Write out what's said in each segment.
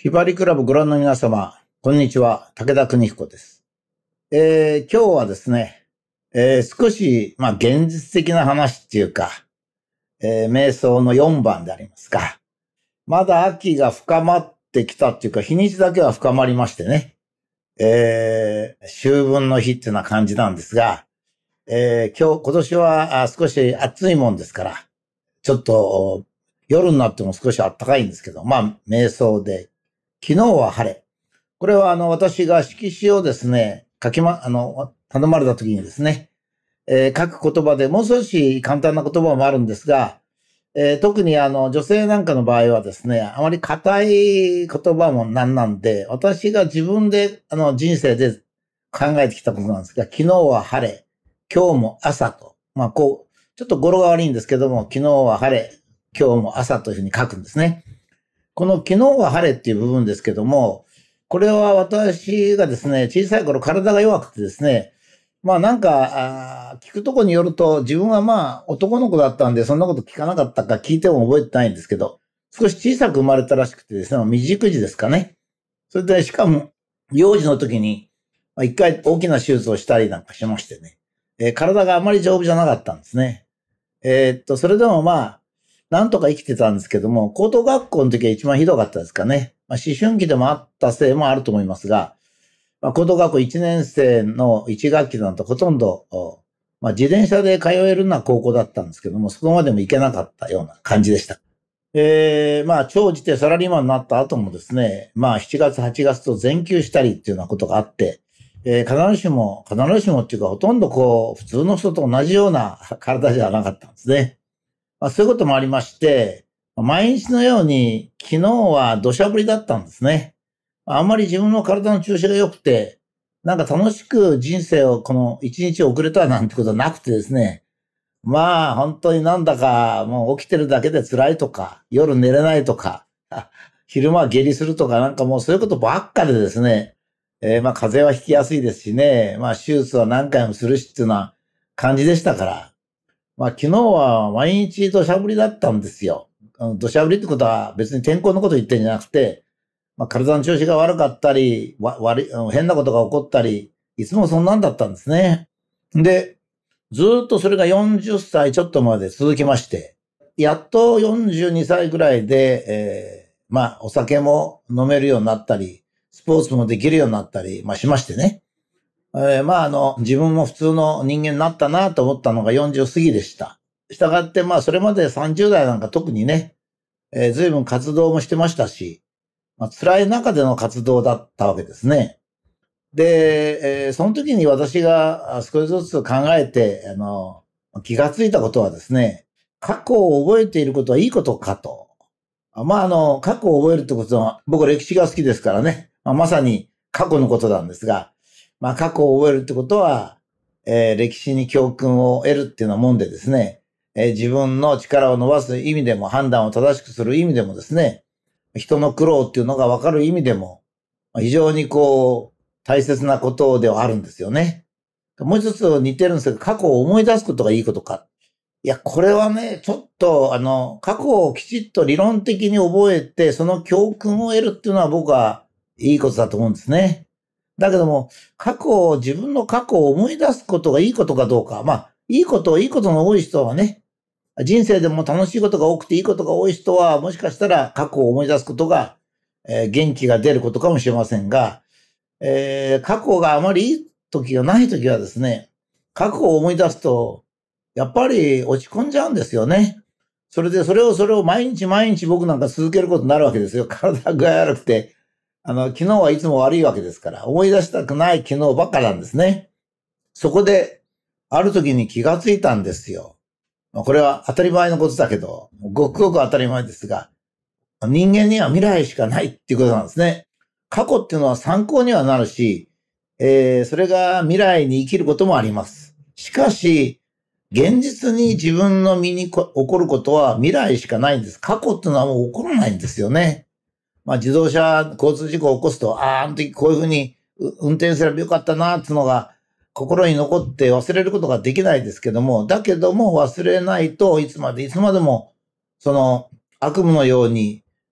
ひばりクラブご覧の皆様、こんにちは。武田邦彦です。今日はですね、少し、現実的な話っていうか、瞑想の4番でありますが、まだ秋が深まってきたっていうか、日にちだけは深まりましてね、秋分の日っていうような感じなんですが、今年は少し暑いもんですから、ちょっと夜になっても少し暖かいんですけど、瞑想で、昨日は晴れ。これは私が色紙をですね、頼まれた時にですね、書く言葉でもう少し簡単な言葉もあるんですが、特に女性なんかの場合はですね、あまり硬い言葉もなんで、私が自分で人生で考えてきたことなんですが、昨日は晴れ、今日も朝と、ちょっと語呂が悪いんですけども、昨日は晴れ、今日も朝というふうに書くんですね。この昨日は晴れっていう部分ですけども、これは私がですね、小さい頃体が弱くてですね、聞くとこによると、自分は男の子だったんで、そんなこと聞かなかったか聞いても覚えてないんですけど、少し小さく生まれたらしくてですね、未熟児ですかね。それで、しかも、幼児の時に、一回大きな手術をしたりなんかしましてね、体があまり丈夫じゃなかったんですね。それでもなんとか生きてたんですけども、高等学校の時は一番ひどかったですかね。思春期でもあったせいもあると思いますが、高等学校1年生の1学期なんてほとんど、自転車で通えるような高校だったんですけども、そこまでも行けなかったような感じでした。長じてサラリーマンになった後もですね、7月、8月と全休したりっていうようなことがあって、必ずしもっていうか、ほとんど普通の人と同じような体じゃなかったんですね。そういうこともありまして、毎日のように昨日は土砂降りだったんですね。あんまり自分の体の調子が良くて、楽しく人生をこの一日遅れたなんてことはなくてですね、本当になんだかもう起きてるだけで辛いとか、夜寝れないとか、昼間は下痢するとかもうそういうことばっかでですね、風邪はひきやすいですしね、手術は何回もするしっていうような感じでしたから、昨日は毎日土砂降りだったんですよ。土砂降りってことは別に天候のこと言ってんじゃなくて、体の調子が悪かったり、変なことが起こったり、いつもそんなんだったんですね。で、ずっとそれが40歳ちょっとまで続きまして、やっと42歳ぐらいで、お酒も飲めるようになったり、スポーツもできるようになったり、しましてね。自分も普通の人間になったなと思ったのが40過ぎでした。したがって、それまで30代なんか特にね、随分活動もしてましたし、辛い中での活動だったわけですね。で、その時に私が少しずつ考えて、気がついたことはですね、過去を覚えていることはいいことかと。過去を覚えるってことは、僕歴史が好きですからね、まさに過去のことなんですが、過去を覚えるってことは、歴史に教訓を得るっていうようなもんでですね、自分の力を伸ばす意味でも、判断を正しくする意味でもですね、人の苦労っていうのが分かる意味でも、非常に大切なことではあるんですよね。もう一つ似てるんですけど、過去を思い出すことがいいことか。いや、これはね、ちょっと、過去をきちっと理論的に覚えて、その教訓を得るっていうのは僕はいいことだと思うんですね。だけども、自分の過去を思い出すことがいいことかどうか。いいことの多い人はね、人生でも楽しいことが多くていいことが多い人は、もしかしたら過去を思い出すことが、元気が出ることかもしれませんが、過去があまりいい時がない時はですね、過去を思い出すと、やっぱり落ち込んじゃうんですよね。それを毎日僕なんか続けることになるわけですよ。体が悪くて。昨日はいつも悪いわけですから、思い出したくない昨日ばっかなんですね。そこで、ある時に気がついたんですよ。これは当たり前のことだけど、ごくごく当たり前ですが、人間には未来しかないっていうことなんですね。過去っていうのは参考にはなるし、それが未来に生きることもあります。しかし、現実に自分の身に起こることは未来しかないんです。過去っていうのはもう起こらないんですよね。自動車交通事故を起こすと、あの時こういうふうに運転すればよかったなっていうのが心に残って忘れることができないですけども、だけども忘れないといつまでもその悪夢のように、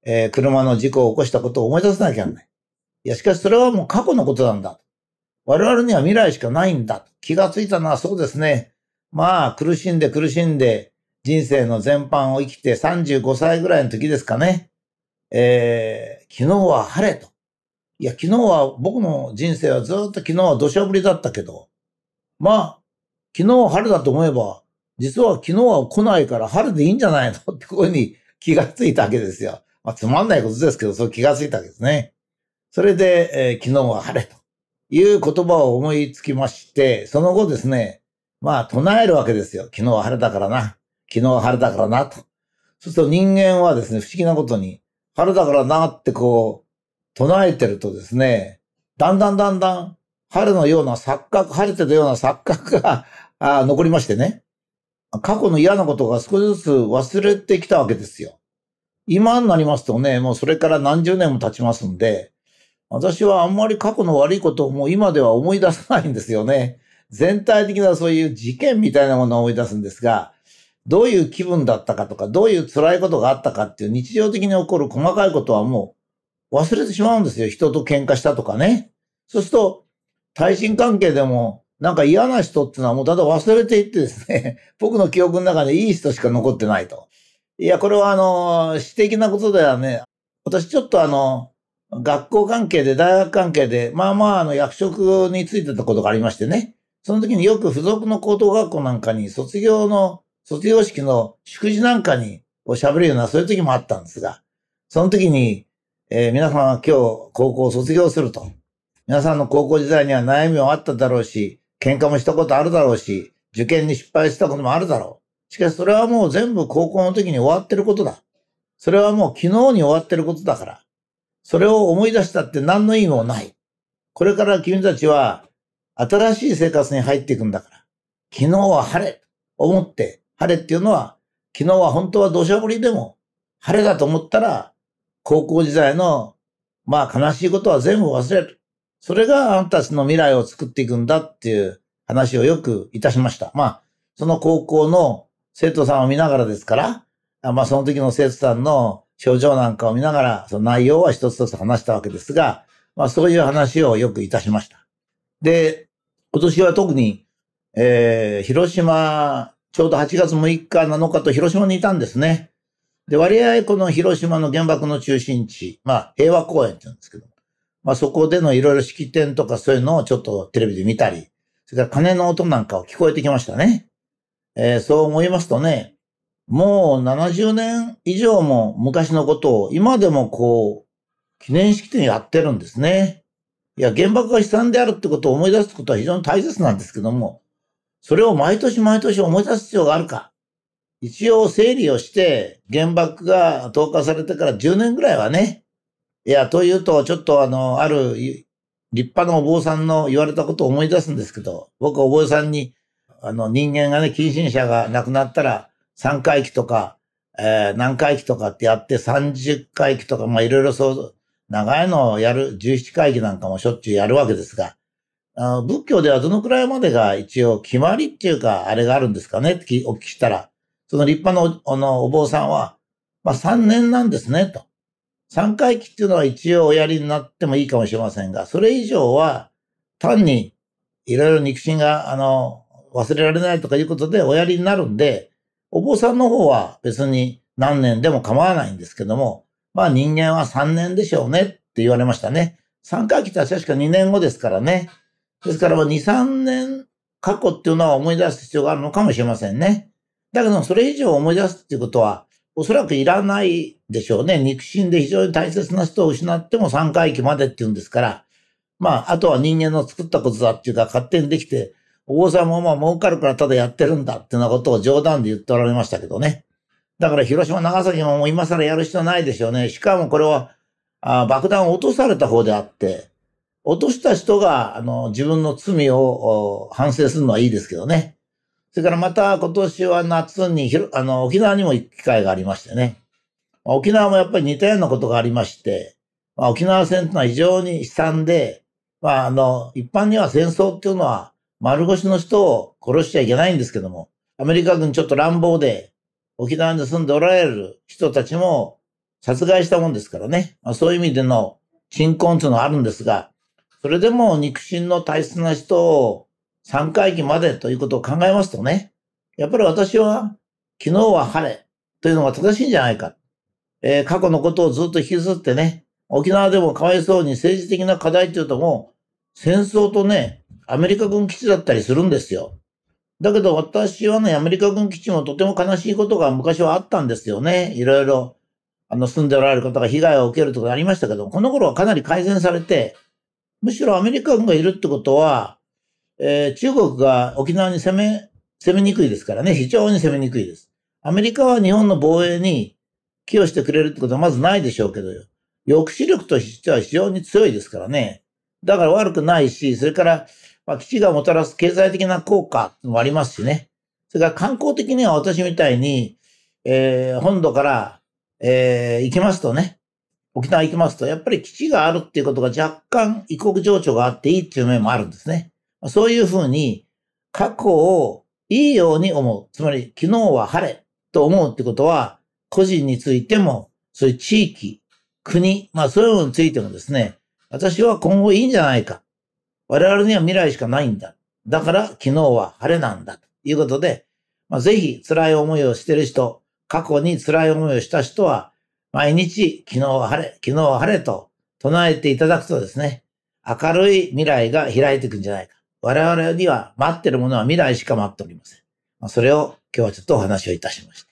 車の事故を起こしたことを思い出さなきゃいけない。いや、しかしそれはもう過去のことなんだ。我々には未来しかないんだ。気がついたのはそうですね。まあ、苦しんで人生の全般を生きて35歳ぐらいの時ですかね。昨日は晴れと。いや、昨日は僕の人生はずっと昨日は土砂降りだったけど、まあ、昨日は晴れだと思えば、実は昨日は来ないから晴れでいいんじゃないのってこういうふうに気がついたわけですよ。まあ、つまんないことですけど、そう気がついたわけですね。それで、昨日は晴れという言葉を思いつきまして、その後ですね、まあ唱えるわけですよ。昨日は晴れだからな。昨日は晴れだからなと。そうすると人間はですね、不思議なことに、晴れだからなってこう、唱えてるとですね、だんだん晴れのような錯覚、晴れてたような錯覚が残りましてね、過去の嫌なことが少しずつ忘れてきたわけですよ。今になりますとね、もうそれから何十年も経ちますんで、私はあんまり過去の悪いことをもう今では思い出さないんですよね。全体的なそういう事件みたいなものを思い出すんですが、どういう気分だったかとか、どういう辛いことがあったかっていう日常的に起こる細かいことはもう忘れてしまうんですよ。人と喧嘩したとかね。そうすると、対人関係でもなんか嫌な人っていうのはもうただ忘れていってですね、僕の記憶の中でいい人しか残ってないと。いや、これは私的なことではね、私ちょっと学校関係で、大学関係で、役職についてたことがありましてね。その時によく付属の高等学校なんかに卒業式の祝辞なんかに喋るようなそういう時もあったんですが、その時に、皆さんは今日高校を卒業すると。皆さんの高校時代には悩みもあっただろうし、喧嘩もしたことあるだろうし、受験に失敗したこともあるだろう。しかしそれはもう全部高校の時に終わってることだ。それはもう昨日に終わってることだから。それを思い出したって何の意味もない。これから君たちは新しい生活に入っていくんだから。昨日は晴れ。思って、晴れっていうのは、昨日は本当は土砂降りでも、晴れだと思ったら、高校時代の、悲しいことは全部忘れる。それがあんたたちの未来を作っていくんだっていう話をよくいたしました。その高校の生徒さんを見ながらですから、その時の生徒さんの症状なんかを見ながら、その内容は一つ一つ話したわけですが、そういう話をよくいたしました。で、今年は特に、広島、ちょうど8月6日、7日と広島にいたんですね。で、割合この広島の原爆の中心地、平和公園って言うんですけど、そこでのいろいろ式典とかそういうのをちょっとテレビで見たり、それから鐘の音なんかを聞こえてきましたね。そう思いますとね、もう70年以上も昔のことを今でも記念式典やってるんですね。いや、原爆が悲惨であるってことを思い出すことは非常に大切なんですけども、それを毎年思い出す必要があるか。一応整理をして原爆が投下されてから10年ぐらいはね、いや、というとちょっとある立派なお坊さんの言われたことを思い出すんですけど、僕はお坊さんに、人間がね、近親者が亡くなったら、3回忌とか、何回忌とかってやって、30回忌とか、いろいろそう、長いのをやる、17回忌なんかもしょっちゅうやるわけですが、仏教ではどのくらいまでが一応決まりっていうか、あれがあるんですかねってお聞きしたら、その立派なお坊さんは、3年なんですね、と。3回忌っていうのは一応おやりになってもいいかもしれませんが、それ以上は単にいろいろ肉親が忘れられないとかいうことでおやりになるんで、お坊さんの方は別に何年でも構わないんですけども、人間は3年でしょうねって言われましたね。3回忌って確か2年後ですからね。ですから2、3年過去っていうのは思い出す必要があるのかもしれませんね。だけどそれ以上思い出すっていうことはおそらくいらないでしょうね。肉親で非常に大切な人を失っても3回忌までっていうんですから、あとは人間の作ったことだっていうか勝手にできて、お坊さんも儲かるからただやってるんだっていうようなことを冗談で言っておられましたけどね。だから広島、長崎ももう今更やる必要ないでしょうね。しかもこれは、爆弾を落とされた方であって、落とした人が、自分の罪を反省するのはいいですけどね。それからまた今年は夏に沖縄にも行く機会がありましてね。沖縄もやっぱり似たようなことがありまして、沖縄戦というのは非常に悲惨で、一般には戦争っていうのは丸腰の人を殺しちゃいけないんですけども、アメリカ軍ちょっと乱暴で、沖縄に住んでおられる人たちも殺害したもんですからね。そういう意味での鎮魂というのはあるんですが、それでも肉親の大切な人を三回忌までということを考えますとね、やっぱり私は昨日は晴れというのが正しいんじゃないか。過去のことをずっと引きずってね、沖縄でもかわいそうに政治的な課題というともう戦争とね、アメリカ軍基地だったりするんですよ。だけど私はね、アメリカ軍基地もとても悲しいことが昔はあったんですよね。いろいろ、住んでおられる方が被害を受けるとかありましたけど、この頃はかなり改善されて、むしろアメリカ軍がいるってことは、中国が沖縄に攻めにくいですからね、非常に攻めにくいです。アメリカは日本の防衛に寄与してくれるってことはまずないでしょうけど、抑止力としては非常に強いですからね。だから悪くないし、それから、基地がもたらす経済的な効果もありますしね。それから観光的には私みたいに、本土から、行きますとね、沖縄行きますと、やっぱり基地があるっていうことが若干異国情緒があっていいっていう面もあるんですね。そういうふうに過去をいいように思う。つまり昨日は晴れと思うってことは、個人についても、そういう地域、国、そういうのについてもですね、私は今後いいんじゃないか。我々には未来しかないんだ。だから昨日は晴れなんだ。ということで、ぜひ辛い思いをしている人、過去に辛い思いをした人は、毎日昨日は晴れ、昨日は晴れと唱えていただくとですね、明るい未来が開いていくんじゃないか。我々には待っているものは未来しか待っておりません。それを今日はちょっとお話をいたしました。